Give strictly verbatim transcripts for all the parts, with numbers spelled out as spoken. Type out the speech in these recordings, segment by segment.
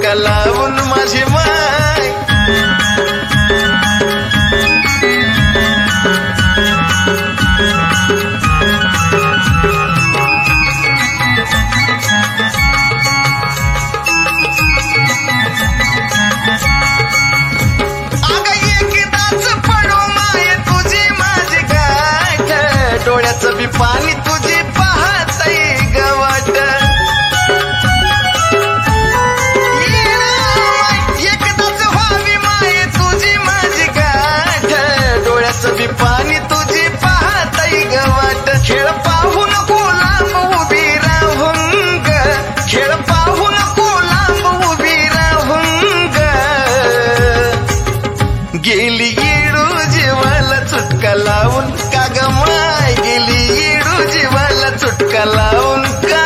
चुटका लावून माझी माय डोळ्याचं बी पाणी तुझी पाहतय गवाट एकदाच व्हावी माये तुझी माझी गाठ डोळ्याचं बी पाणी तुझी पाहतय गवाट खेळ पाहून लांब उभी राहून ग खेळ पाहून लांब उभी राहून ग गेली येडू जीवाला चुटका लावून का ग माय गेली येडू जीवाला चुटका लावून का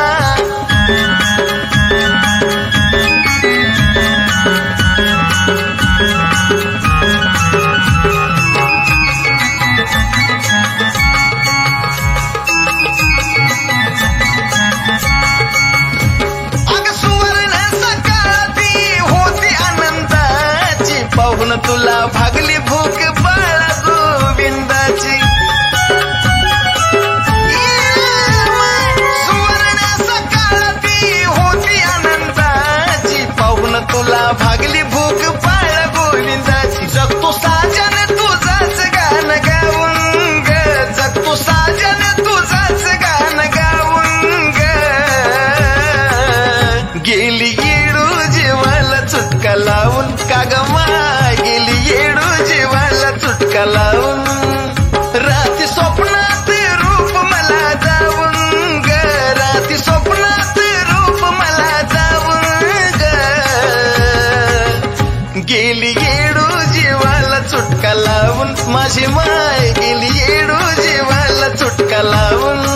अग सुवर्ण सकाळी होती आनंदाची पाहून तुला भागली भूक बाळा गोविंदाची तुला भागली भूक बाळ गोविंदाची जगतो साजन तुझाच गाणं गाऊन ग जगतो साजन तुझाच गाणं गाऊन ग गेली येडू जीवाला चुटका लावून का ग माय गेली येडू जीवाला चुटका लावून रात्री स्वप्नात रूप मला जाऊन ग रात्री स्वप्नात रूप मला जाऊन गेली येडू जीवाला चुटका लावून माझी माय गेली येडू जीवाला चुटका लावून